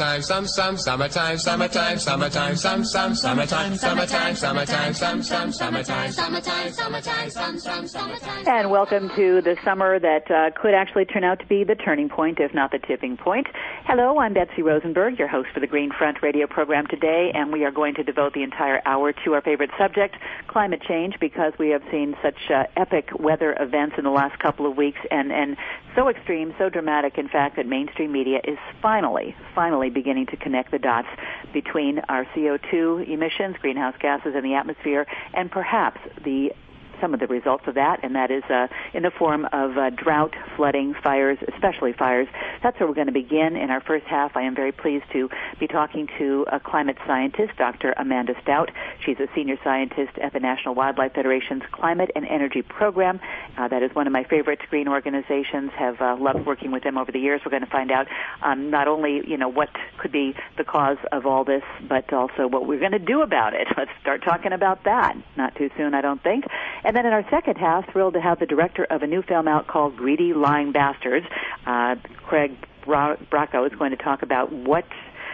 summertime, summertime, summertime, summertime, summertime, summertime, summertime, summertime, summertime. And welcome to the summer that could actually turn out to be the turning point, if not the tipping point. Hello, I'm Betsy Rosenberg, your host for the Green Front radio program today, and we are going to devote the entire hour to our favorite subject, climate change, because we have seen such epic weather events in the last couple of weeks, and so extreme, so dramatic, in fact, that mainstream media is finally beginning to connect the dots between our CO2 emissions, greenhouse gases in the atmosphere, and perhaps some of the results of that, and that is in the form of drought, flooding, fires, especially fires. That's where we're going to begin in our first half. I am very pleased to be talking to a climate scientist, Dr. Amanda Stout. She's a senior scientist at the National Wildlife Federation's Climate and Energy Program. That is one of my favorite green organizations. Have loved working with them over the years. We're going to find out not only, what could be the cause of all this, but also what we're going to do about it. Let's start talking about that. Not too soon, I don't think. And then in our second half, thrilled to have the director of a new film out called Greedy Lying Bastards, Craig Bracco, is going to talk about what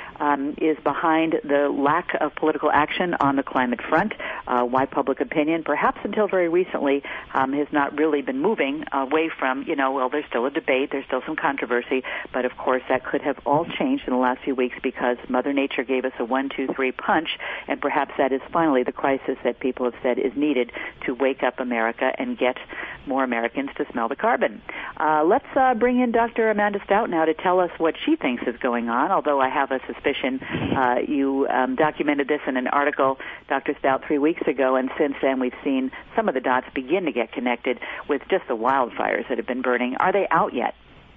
is behind the lack of political action on the climate front, why public opinion, perhaps until very recently, has not really been moving away from, there's still a debate, there's still some controversy, but of course that could have all changed in the last few weeks because Mother Nature gave us a 1, 2, 3 punch, and perhaps that is finally the crisis that people have said is needed to wake up America and get more Americans to smell the carbon. Let's bring in Dr. Amanda Stout now to tell us what she thinks is going on, although I have a suspicion you documented this in an article, Dr. Stout, 3 weeks ago, and since then we've seen some of the dots begin to get connected with just the wildfires that have been burning. Are they out yet?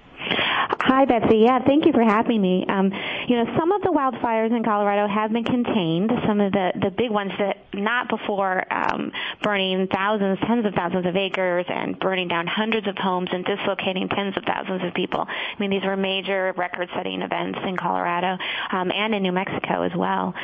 Hi, Betsy. Yeah, thank you for having me. Some of the wildfires in Colorado have been contained, some of the big ones that not before burning thousands, tens of thousands of acres and burning down hundreds of homes and dislocating tens of thousands of people. I mean, these were major record-setting events in Colorado and in New Mexico as well.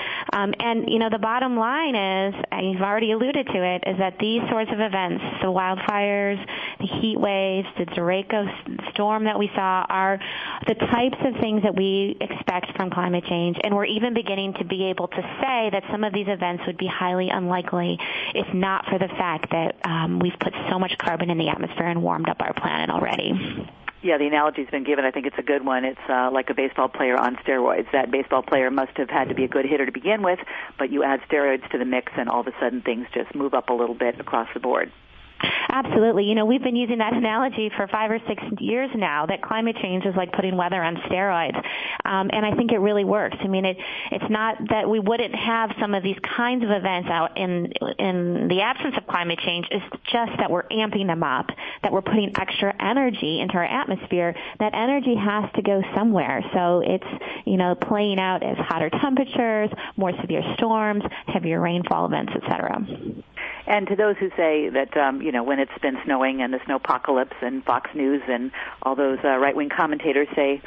The bottom line is, and you've already alluded to it, is that these sorts of events, the wildfires, the heat waves, the Draco storm that we saw, are the types of things that we expect from climate change, and we're even beginning to be able to say that some of these events would be highly unlikely if not for the fact that we've put so much carbon in the atmosphere and warmed up our planet already. Yeah, the analogy's been given. I think it's a good one. It's like a baseball player on steroids. That baseball player must have had to be a good hitter to begin with, but you add steroids to the mix and all of a sudden things just move up a little bit across the board. Absolutely. We've been using that analogy for 5 or 6 years now, that climate change is like putting weather on steroids. And I think it really works. I mean, it's not that we wouldn't have some of these kinds of events out in the absence of climate change. It's just that we're amping them up, that we're putting extra energy into our atmosphere. That energy has to go somewhere. So it's, playing out as hotter temperatures, more severe storms, heavier rainfall events, etc. And to those who say that, when it's been snowing and the snowpocalypse and Fox News and all those right-wing commentators say,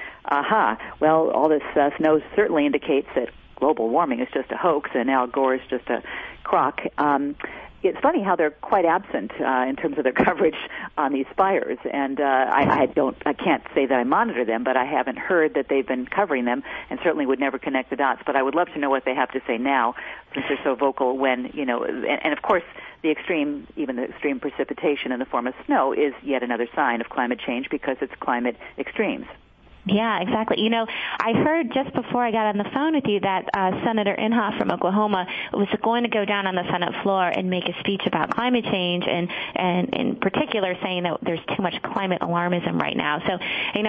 well, all this snow certainly indicates that global warming is just a hoax and Al Gore is just a crock. It's funny how they're quite absent in terms of their coverage on these fires, and I can't say that I monitor them, but I haven't heard that they've been covering them, and certainly would never connect the dots. But I would love to know what they have to say now, since they're so vocal. When and of course, the extreme precipitation in the form of snow is yet another sign of climate change because it's climate extremes. Yeah, exactly. I heard just before I got on the phone with you that Senator Inhofe from Oklahoma was going to go down on the Senate floor and make a speech about climate change, and in particular saying that there's too much climate alarmism right now. So,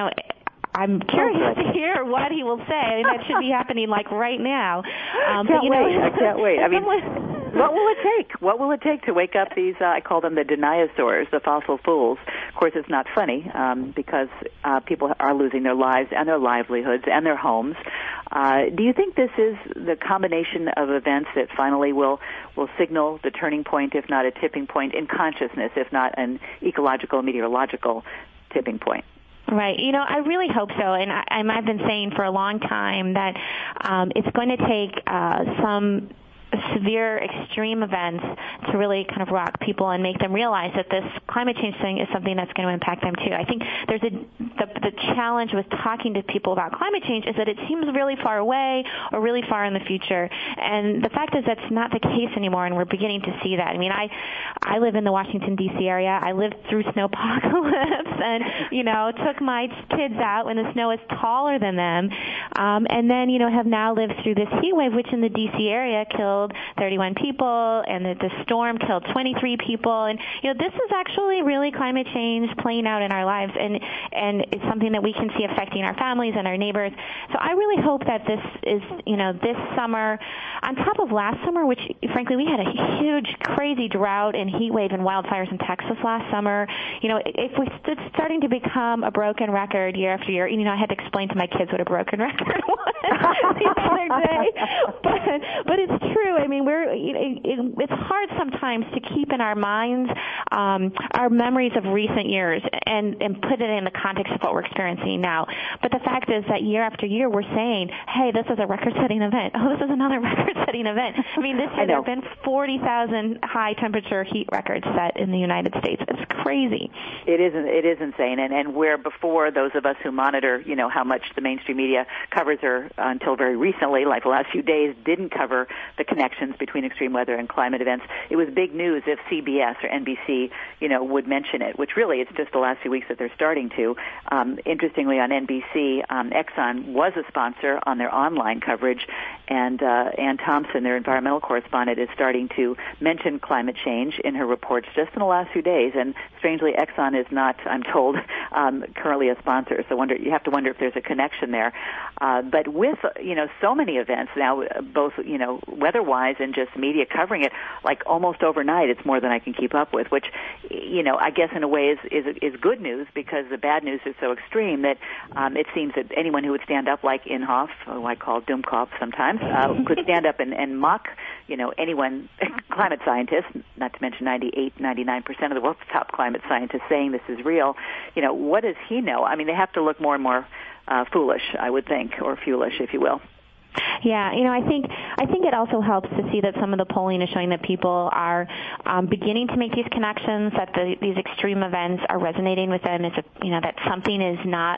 I'm curious to hear what he will say. That should be happening like right now. I can't wait. I mean, what will it take? What will it take to wake up these, I call them the dinosaurs, the fossil fools? Of course, it's not funny because people are losing their lives and their livelihoods and their homes. Do you think this is the combination of events that finally will signal the turning point, if not a tipping point, in consciousness, if not an ecological, meteorological tipping point? Right. I really hope so. And I've been saying for a long time that it's going to take some severe extreme events to really kind of rock people and make them realize that this climate change thing is something that's going to impact them too. I think there's the challenge with talking to people about climate change is that it seems really far away or really far in the future. And the fact is that's not the case anymore, and we're beginning to see that. I mean, I live in the Washington, D.C. area. I lived through snowpocalypse and, took my kids out when the snow is taller than them. And then, have now lived through this heat wave, which in the D.C. area killed 31 people, and the storm killed 23 people. And, this is actually really climate change playing out in our lives, and it's something that we can see affecting our families and our neighbors. So I really hope that this is, this summer, on top of last summer, which, frankly, we had a huge, crazy drought and heat wave and wildfires in Texas last summer. If it's starting to become a broken record year after year, I had to explain to my kids what a broken record was the other day. But it's true. I mean, it's hard sometimes to keep in our minds our memories of recent years and put it in the context of what we're experiencing now. But the fact is that year after year we're saying, hey, this is a record-setting event. Oh, this is another record-setting event. I mean, this year there have been 40,000 high-temperature heat records set in the United States. It's crazy. It is insane. And where before those of us who monitor, how much the mainstream media covers or until very recently, like the last few days, didn't cover the connections between extreme weather and climate events, it was big news if CBS or NBC, would mention it, which really it's just the last few weeks that they're starting to. Interestingly, on NBC, Exxon was a sponsor on their online coverage, and Ann Thompson, their environmental correspondent, is starting to mention climate change in her reports just in the last few days. And strangely, Exxon is not, I'm told, currently a sponsor. So you have to wonder if there's a connection there. But with, so many events now, both, weather-wise and just media covering it, like almost overnight, it's more than I can keep up with, which, I guess in a way is good news, because the bad news is so extreme that it seems that anyone who would stand up like Inhofe, who I call Doomkopf sometimes, could stand up and mock, anyone, climate scientists, not to mention 99% of the world's top climate scientists saying this is real. What does he know? I mean, they have to look more and more foolish, I would think, or foolish, if you will. Yeah, I think it also helps to see that some of the polling is showing that people are beginning to make these connections, that these extreme events are resonating with them. That something is not.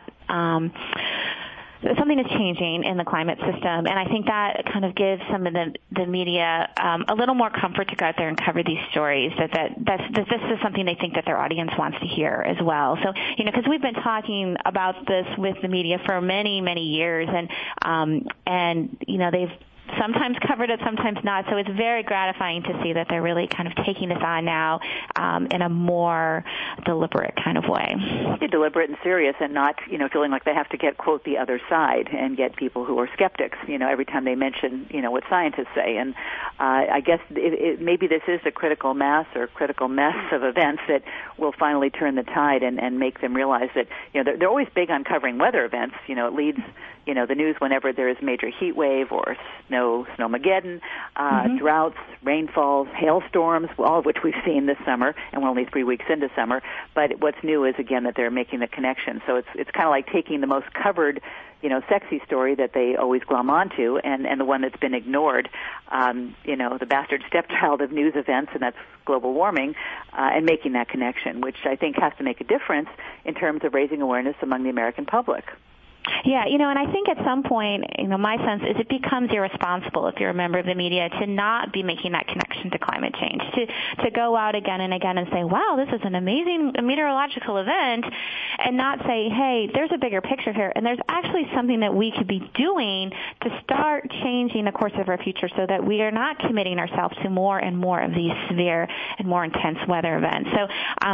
Something is changing in the climate system, and I think that kind of gives some of the media a little more comfort to go out there and cover these stories, that this is something they think that their audience wants to hear as well. So, because we've been talking about this with the media for many, many years, and they've sometimes covered it, sometimes not. So it's very gratifying to see that they're really kind of taking this on now in a more deliberate kind of way. Deliberate and serious, and not, feeling like they have to get, quote, the other side and get people who are skeptics, every time they mention, what scientists say. And I guess maybe this is the critical mass or critical mess of events that will finally turn the tide and make them realize that, they're always big on covering weather events. It leads, the news whenever there is major heat wave or snowmageddon, droughts, rainfalls, hailstorms, all of which we've seen this summer, and we're only 3 weeks into summer. But what's new is, again, that they're making the connection. So it's kind of like taking the most covered, sexy story that they always glom onto, and the one that's been ignored, the bastard stepchild of news events, and that's global warming, and making that connection, which I think has to make a difference in terms of raising awareness among the American public. Yeah, and I think at some point, my sense is it becomes irresponsible if you're a member of the media to not be making that connection to climate change, to go out again and again and say, wow, this is an amazing meteorological event, and not say, hey, there's a bigger picture here, and there's actually something that we could be doing to start changing the course of our future so that we are not committing ourselves to more and more of these severe and more intense weather events. So,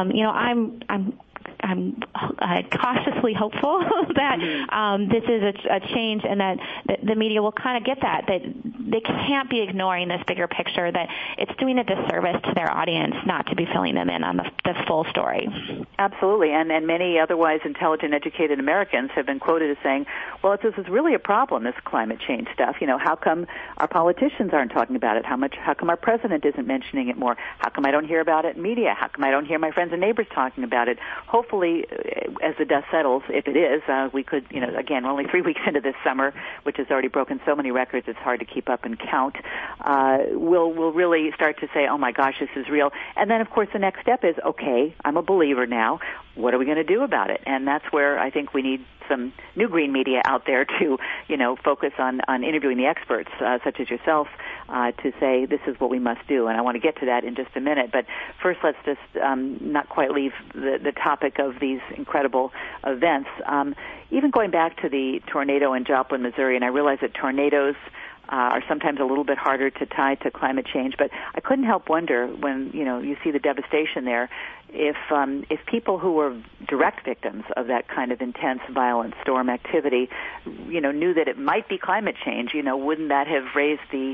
I'm cautiously hopeful that this is a change, and that the media will kind of get that they can't be ignoring this bigger picture, that it's doing a disservice to their audience not to be filling them in on the full story. Absolutely, and many otherwise intelligent, educated Americans have been quoted as saying, well, this is really a problem, this climate change stuff. How come our politicians aren't talking about it? How come our president isn't mentioning it more? How come I don't hear about it in media? How come I don't hear my friends and neighbors talking about it? Hopefully hopefully, as the dust settles, if it is, we could, again, we're only 3 weeks into this summer, which has already broken so many records, it's hard to keep up and count. We'll really start to say, oh my gosh, this is real. And then, of course, the next step is, okay, I'm a believer now. What are we going to do about it? And that's where I think we need some new green media out there to, focus on interviewing the experts, such as yourself, to say this is what we must do. And I want to get to that in just a minute. But first, let's just not quite leave the topic of these incredible events. Even going back to the tornado in Joplin, Missouri, and I realize that tornadoes are sometimes a little bit harder to tie to climate change, but I couldn't help wonder when, you see the devastation there, if people who were direct victims of that kind of intense, violent storm activity, knew that it might be climate change, wouldn't that have raised the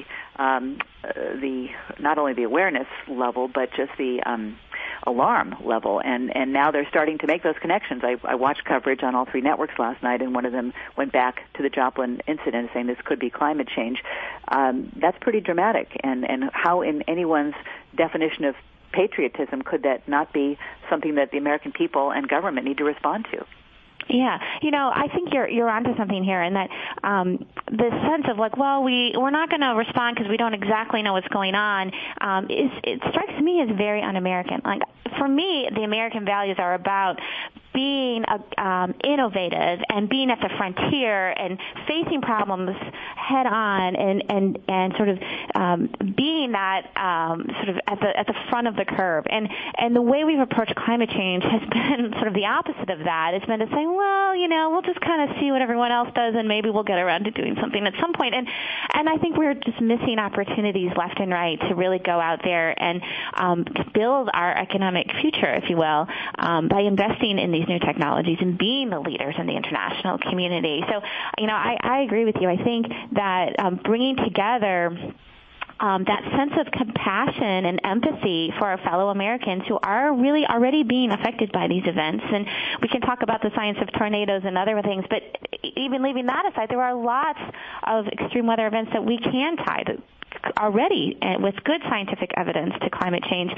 not only the awareness level, but just the alarm level, and now they're starting to make those connections. I watched coverage on all three networks last night, and one of them went back to the Joplin incident saying this could be climate change. That's pretty dramatic, and how in anyone's definition of patriotism could that not be something that the American people and government need to respond to? Yeah, I think you're onto something here, in that the sense of we're not going to respond because we don't exactly know what's going on. It strikes me as very un-American. Like, for me, the American values are about being innovative and being at the frontier and facing problems head on and sort of being that sort of at the front of the curve. And the way we've approached climate change has been sort of the opposite of that. It's been to say, we'll just kind of see what everyone else does and maybe we'll get around to doing something at some point. And I think we're just missing opportunities left and right to really go out there and build our economic future, if you will, by investing in these new technologies and being the leaders in the international community. So, I agree with you. I think that bringing together that sense of compassion and empathy for our fellow Americans who are really already being affected by these events. And we can talk about the science of tornadoes and other things, but even leaving that aside, there are lots of extreme weather events that we can tie to already with good scientific evidence to climate change.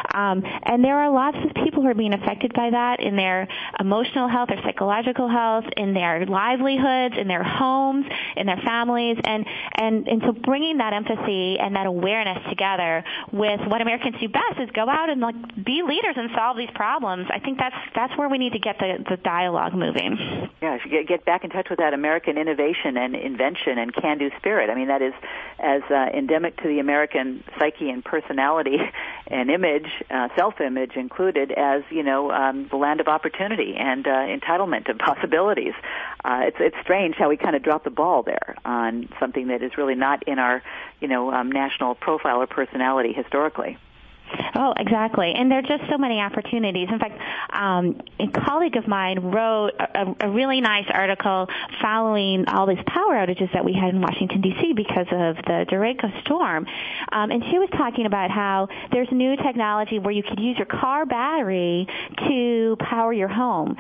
And there are lots of people who are being affected by that in their emotional health, their psychological health, in their livelihoods, in their homes, in their families. And so bringing that empathy and that awareness together with what Americans do best is go out and be leaders and solve these problems. I think that's where we need to get the dialogue moving. Yeah, get back in touch with that American innovation and invention and can-do spirit. I mean, that is as endemic to the American psyche and personality and image, self-image included, as, the land of opportunity and entitlement and possibilities. It's strange how we kind of drop the ball there on something that is really not in our, national profile or personality historically. Oh, exactly. And there are just so many opportunities. In fact, a colleague of mine wrote a really nice article following all these power outages that we had in Washington, D.C. because of the Derecho storm. And she was talking about how there's new technology where you could use your car battery to power your home.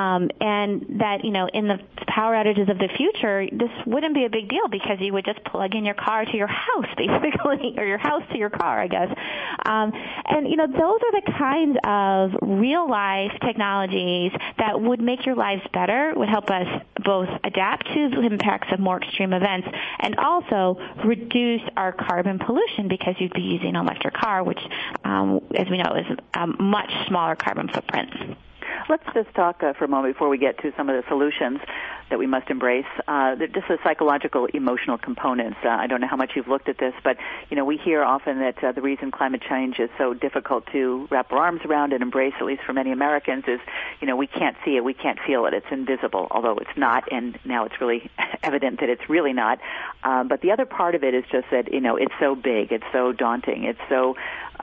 And that, in the power outages of the future, this wouldn't be a big deal because you would just plug in your car to your house, basically, or your house to your car, I guess. And, those are the kinds of real-life technologies that would make your lives better, would help us both adapt to the impacts of more extreme events and also reduce our carbon pollution because you'd be using an electric car, which, as we know, is a much smaller carbon footprint. Let's just talk for a moment before we get to some of the solutions that we must embrace. Just the psychological, emotional components. I don't know how much you've looked at this, but, we hear often that the reason climate change is so difficult to wrap our arms around and embrace, at least for many Americans, is, we can't see it, we can't feel it. It's invisible, although it's not, and now it's really evident that it's really not. But the other part of it is just that, it's so big, it's so daunting, it's so,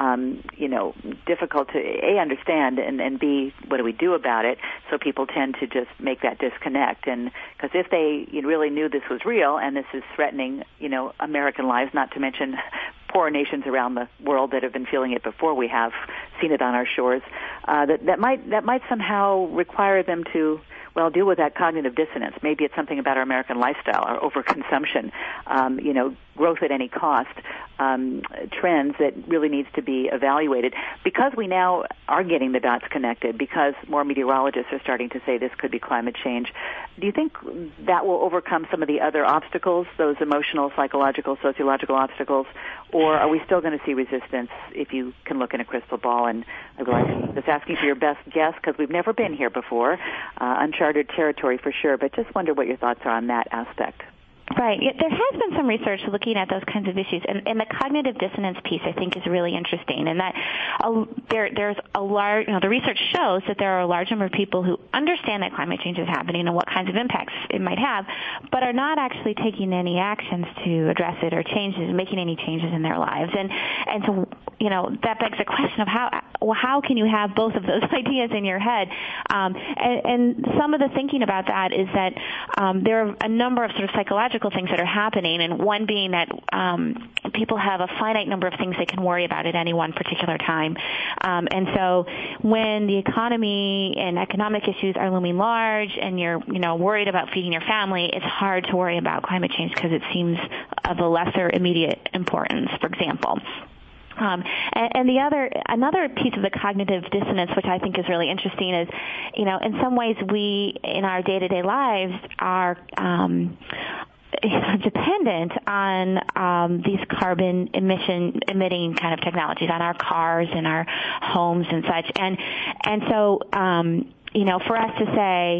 difficult to, A, understand, and B, what do we do about it? So people tend to just make that disconnect. And because if they really knew this was real and this is threatening, American lives, not to mention poor nations around the world that have been feeling it before we have seen it on our shores, that might somehow require them to, deal with that cognitive dissonance. Maybe it's something about our American lifestyle, our overconsumption, growth at any cost, trends that really needs to be evaluated. Because we now are getting the dots connected, because more meteorologists are starting to say this could be climate change, do you think that will overcome some of the other obstacles, those emotional, psychological, sociological obstacles, or are we still going to see resistance if you can look in a crystal ball? And I realize I'm just asking for your best guess because we've never been here before, uncharted territory for sure, but just wonder what your thoughts are on that aspect. Right. There has been some research looking at those kinds of issues, and the cognitive dissonance piece I think is really interesting. And that there's a large, the research shows that there are a large number of people who understand that climate change is happening and what kinds of impacts it might have, but are not actually taking any actions to address it or making any changes in their lives. And so that begs the question of how can you have both of those ideas in your head? And some of the thinking about that is that there are a number of sort of psychological things that are happening, and one being that people have a finite number of things they can worry about at any one particular time. And so when the economy and economic issues are looming large and you're worried about feeding your family, it's hard to worry about climate change because it seems of a lesser immediate importance, for example. And another piece of the cognitive dissonance, which I think is really interesting, is, in some ways we, in our day-to-day lives, are dependent on these carbon emitting kind of technologies, on our cars and our homes and such. And so, for us to say,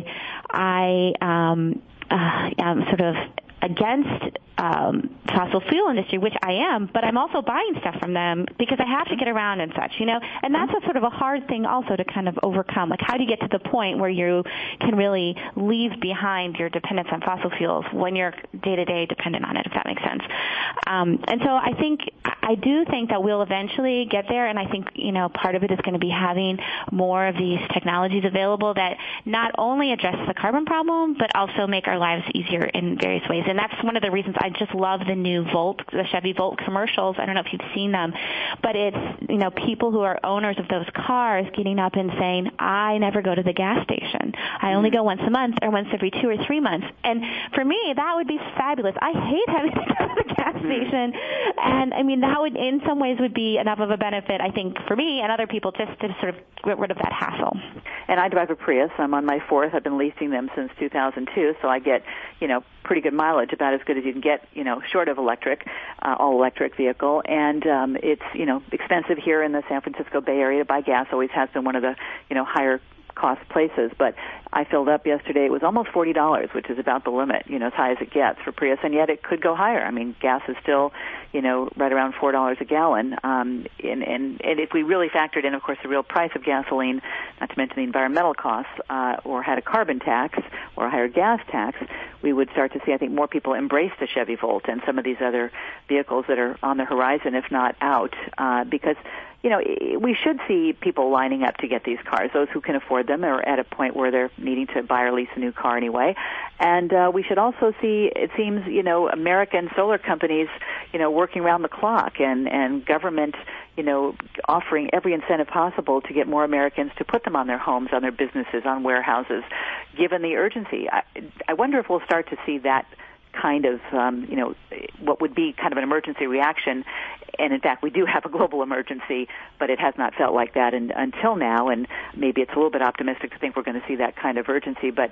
I am sort of against fossil fuel industry, which I am, but I'm also buying stuff from them because I have to get around and such, and that's a sort of a hard thing also to kind of overcome. Like, how do you get to the point where you can really leave behind your dependence on fossil fuels when you're day-to-day dependent on it, if that makes sense? And so I do think that we'll eventually get there, and I think, part of it is going to be having more of these technologies available that not only address the carbon problem, but also make our lives easier in various ways. And that's one of the reasons I just love the new Volt, the Chevy Volt commercials. I don't know if you've seen them, but it's, people who are owners of those cars getting up and saying, I never go to the gas station. I only go once a month or once every 2 or 3 months. And for me, that would be fabulous. I hate having to go to the gas station. And, that would, in some ways, would be enough of a benefit, I think, for me and other people just to sort of get rid of that hassle. And I drive a Prius. I'm on my 4th. I've been leasing them since 2002, so I get, pretty good mileage, about as good as you can get, short of electric, all-electric vehicle. And it's, expensive here in the San Francisco Bay Area to buy gas. Always has been one of the, higher cost places. But I filled up yesterday. It was almost $40, which is about the limit, as high as it gets for Prius, and yet it could go higher. I mean, gas is still, right around $4 a gallon. And if we really factored in, of course, the real price of gasoline, not to mention the environmental costs, or had a carbon tax or a higher gas tax, we would start to see, I think, more people embrace the Chevy Volt and some of these other vehicles that are on the horizon, if not out, because we should see people lining up to get these cars. Those who can afford them are at a point where they're needing to buy or lease a new car anyway. And we should also see, it seems, American solar companies, working around the clock and government, offering every incentive possible to get more Americans to put them on their homes, on their businesses, on warehouses, given the urgency. I wonder if we'll start to see that kind of, what would be kind of an emergency reaction. And in fact, we do have a global emergency, but it has not felt like that until now. And maybe it's a little bit optimistic to think we're going to see that kind of urgency. But,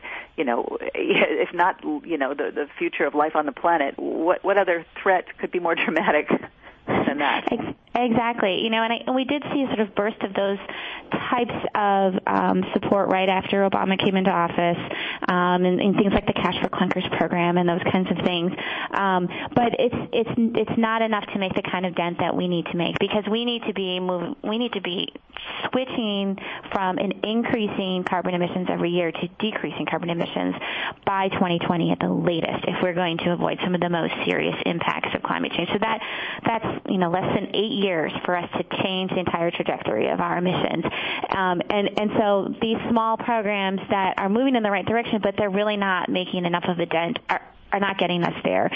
if not, the future of life on the planet, what other threat could be more dramatic than that? Exactly. And we did see a sort of burst of those types of support right after Obama came into office, and things like the Cash for Clunkers program and those kinds of things. But it's not enough to make the kind of dent that we need to make, because we need to be switching from an increasing carbon emissions every year to decreasing carbon emissions by 2020 at the latest, if we're going to avoid some of the most serious impacts of climate change. So that's less than 8 years for us to change the entire trajectory of our emissions. And so these small programs that are moving in the right direction, but they're really not making enough of a dent, are not getting us there.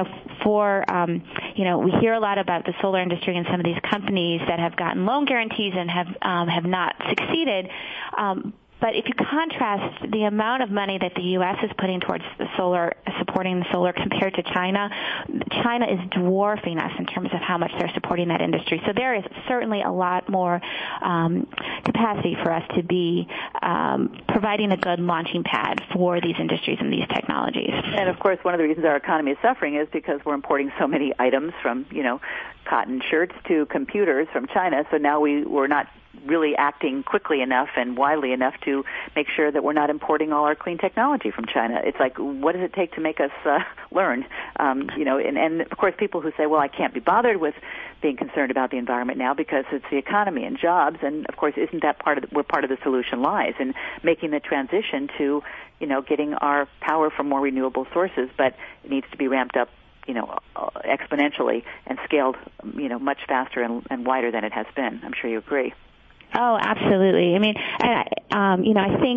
We hear a lot about the solar industry and some of these companies that have gotten loan guarantees and have not succeeded. But if you contrast the amount of money that the U.S. is putting towards the supporting the solar compared to China, China is dwarfing us in terms of how much they're supporting that industry. So there is certainly a lot more capacity for us to be providing a good launching pad for these industries and these technologies. And of course, one of the reasons our economy is suffering is because we're importing so many items from, cotton shirts to computers from China. So now we're not really acting quickly enough and widely enough to make sure that we're not importing all our clean technology from China. It's like, what does it take to make us learn? And of course, people who say, well, I can't be bothered with being concerned about the environment now because it's the economy and jobs. And of course, isn't that where part of the solution lies in making the transition to, getting our power from more renewable sources, but it needs to be ramped up exponentially and scaled, much faster and wider than it has been. I'm sure you agree. Oh, absolutely. I mean, I think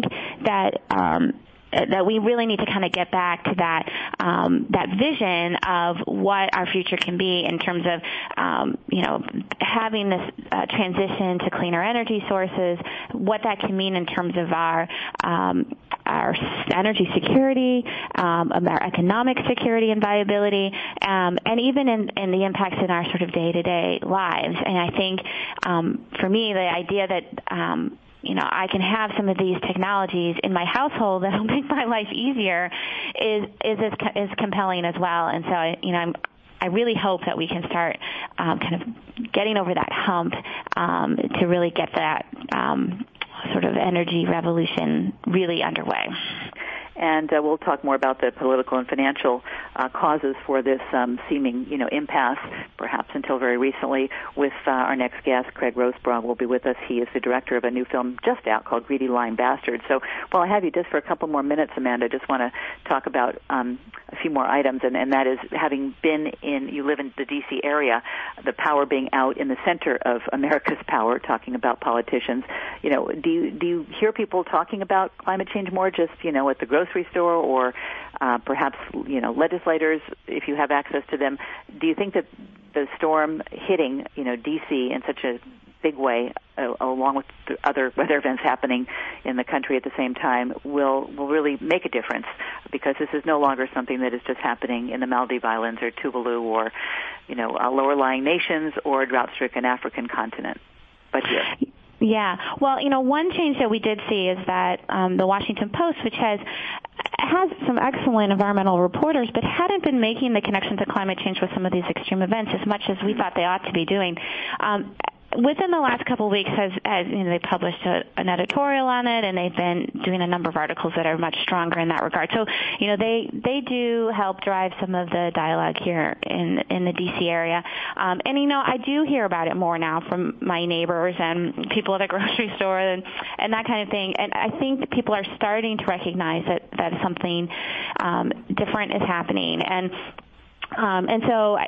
that we really need to kind of get back to that vision of what our future can be in terms of, having this transition to cleaner energy sources, what that can mean in terms of our energy security, our economic security and viability, and even in the impacts in our sort of day-to-day lives. And I think, for me, the idea that I can have some of these technologies in my household that'll make my life easier is compelling as well. And so, I really hope that we can start kind of getting over that hump to really get that sort of energy revolution really underway. And we'll talk more about the political and financial causes for this seeming, impasse, perhaps until very recently, with our next guest, Craig Rosebrough, will be with us. He is the director of a new film just out called Greedy Lying Bastard. So while I have you just for a couple more minutes, Amanda, I just want to talk about a few more items, and that is, having been you live in the D.C. area, the power being out in the center of America's power, talking about politicians, do you hear people talking about climate change more just, at the grocery store, or perhaps, legislators, if you have access to them? Do you think that the storm hitting, D.C. in such a big way, along with the other weather events happening in the country at the same time, will really make a difference? Because this is no longer something that is just happening in the Maldives Islands or Tuvalu or, lower-lying nations or drought-stricken African continent, but here. Yeah. Well, one change that we did see is that the Washington Post, which has some excellent environmental reporters, but hadn't been making the connection to climate change with some of these extreme events as much as we thought they ought to be doing. Within the last couple of weeks, they published an editorial on it, and they've been doing a number of articles that are much stronger in that regard. So, they do help drive some of the dialogue here in the D.C. area. And, I do hear about it more now from my neighbors and people at the grocery store and that kind of thing. And I think that people are starting to recognize that something different is happening. And so,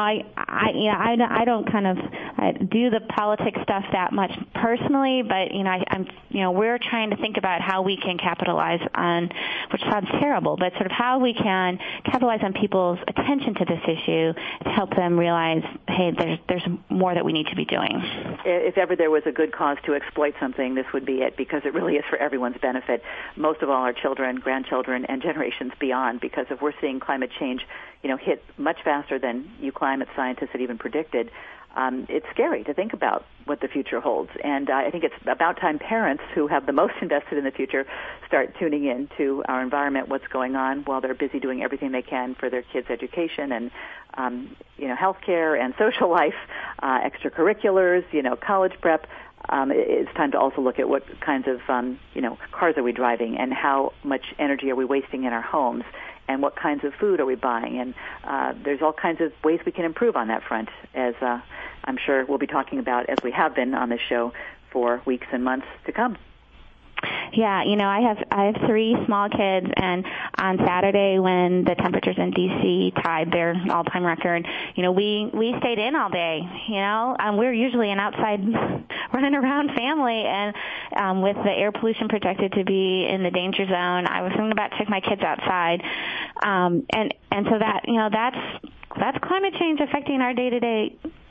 I don't kind of do the politics stuff that much personally, but, we're trying to think about how we can capitalize on, which sounds terrible, but sort of how we can capitalize on people's attention to this issue to help them realize, hey, there's more that we need to be doing. If ever there was a good cause to exploit something, this would be it, because it really is for everyone's benefit, most of all our children, grandchildren, and generations beyond, because if we're seeing climate change, hit much faster than you climate scientists had even predicted, it's scary to think about what the future holds. And I think it's about time parents who have the most invested in the future start tuning in to our environment, what's going on, while they're busy doing everything they can for their kids' education and, healthcare and social life, extracurriculars, college prep. It's time to also look at what kinds of, cars are we driving and how much energy are we wasting in our homes, and what kinds of food are we buying. And there's all kinds of ways we can improve on that front, as I'm sure we'll be talking about, as we have been on this show for weeks and months to come. Yeah, I have 3 small kids, and on Saturday when the temperatures in D.C. tied their all-time record, we stayed in all day, we're usually an outside running around family, and with the air pollution projected to be in the danger zone, I was thinking about taking my kids outside, and so that, that's climate change affecting our day-to-day,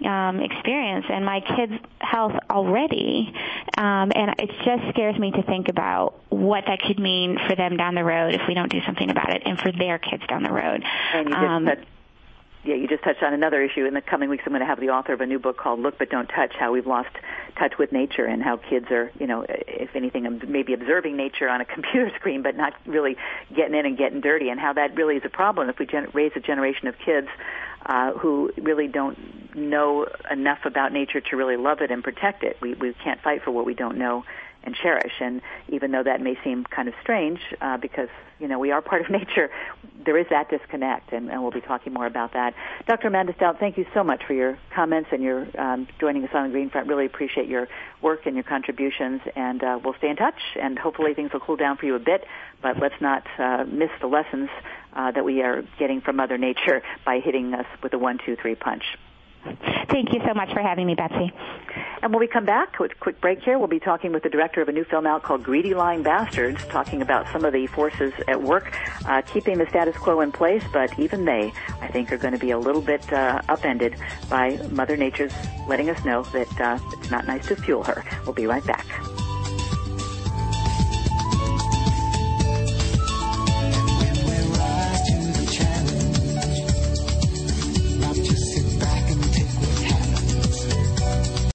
experience in my kids' health already, and it just scares me to think about what that could mean for them down the road if we don't do something about it, and for their kids down the road. And you just touched on another issue. In the coming weeks, I'm going to have the author of a new book called Look But Don't Touch, how we've lost touch with nature and how kids are, if anything, maybe observing nature on a computer screen but not really getting in and getting dirty, and how that really is a problem if we raise a generation of kids who really don't know enough about nature to really love it and protect it. We can't fight for what we don't know and cherish. And even though that may seem kind of strange because, we are part of nature, there is that disconnect, and we'll be talking more about that. Dr. Amanda Stout, thank you so much for your comments and your joining us on the Green Front. Really appreciate your work and your contributions, and we'll stay in touch, and hopefully things will cool down for you a bit, but let's not miss the lessons that we are getting from Mother Nature by hitting us with a 1-2-3 punch. Thank you so much for having me, Betsy. And when we come back, with a quick break here, we'll be talking with the director of a new film out called Greedy Lying Bastards, talking about some of the forces at work, keeping the status quo in place, but even they, I think, are going to be a little bit upended by Mother Nature's letting us know that it's not nice to fuel her. We'll be right back.